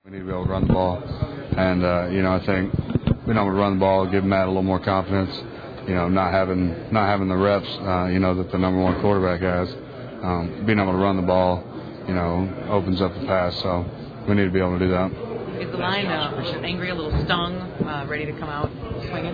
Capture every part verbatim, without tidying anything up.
We need to be able to run the ball, and uh, you know I think being able to run the ball, give Matt a little more confidence. You know, not having not having the reps, uh, you know, that the number one quarterback has. Um, being able to run the ball, you know, opens up the pass. So we need to be able to do that. Is the line uh, angry, a little stung, uh, ready to come out swinging?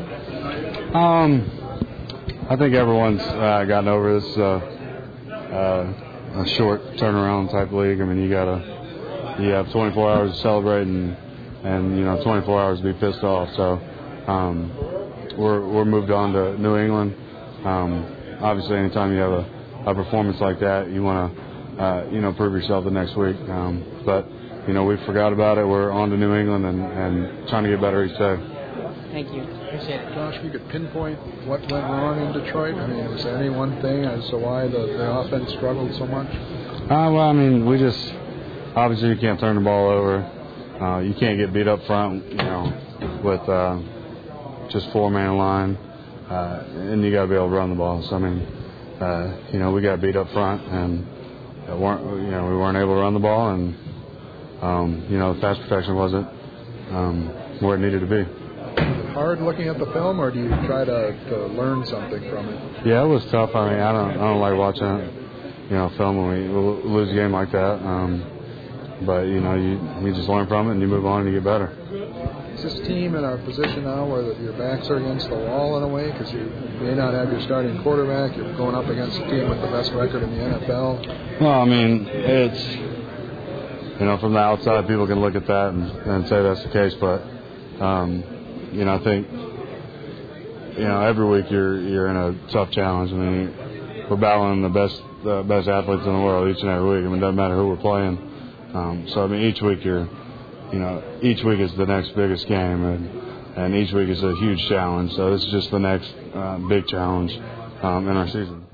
Um, I think everyone's uh, gotten over this. Uh, uh, a short turnaround type league. I mean, you gotta. You have twenty-four hours to celebrate and, and you know, twenty-four hours to be pissed off. So um, we're we're moved on to New England. Um, obviously, anytime you have a, a performance like that, you want to, uh, you know, prove yourself the next week. Um, but, you know, we forgot about it. We're on to New England and, and trying to get better each day. Thank you. Appreciate it. Josh, if you could pinpoint what went wrong in Detroit? I mean, was there any one thing as to why the, the offense struggled so much? Uh, well, I mean, we just... Obviously, you can't turn the ball over. Uh, you can't get beat up front, you know, with uh, just four-man line. Uh, and you got to be able to run the ball. So, I mean, uh, you know, we got beat up front, and uh, weren't, you know, we weren't able to run the ball, and um, you know, pass protection wasn't um, where it needed to be. Hard looking at the film, or do you try to, to learn something from it? Yeah, it was tough. I mean, I don't, I don't like watching it, you know, film when we lose a game like that. Um, But, you know, you, you just learn from it and you move on and you get better. Is this team in a position now where your backs are against the wall in a way? Because you may not have your starting quarterback. You're going up against a team with the best record in the N F L. Well, I mean, it's, you know, from the outside, people can look at that and, and say that's the case. But, um, you know, I think, you know, every week you're you're in a tough challenge. I mean, we're battling the best, the best athletes in the world each and every week. I mean, it doesn't matter who we're playing. Um, so, I mean, each week you're, you know, each week is the next biggest game, and, and each week is a huge challenge. So this is just the next uh, big challenge um, in our season.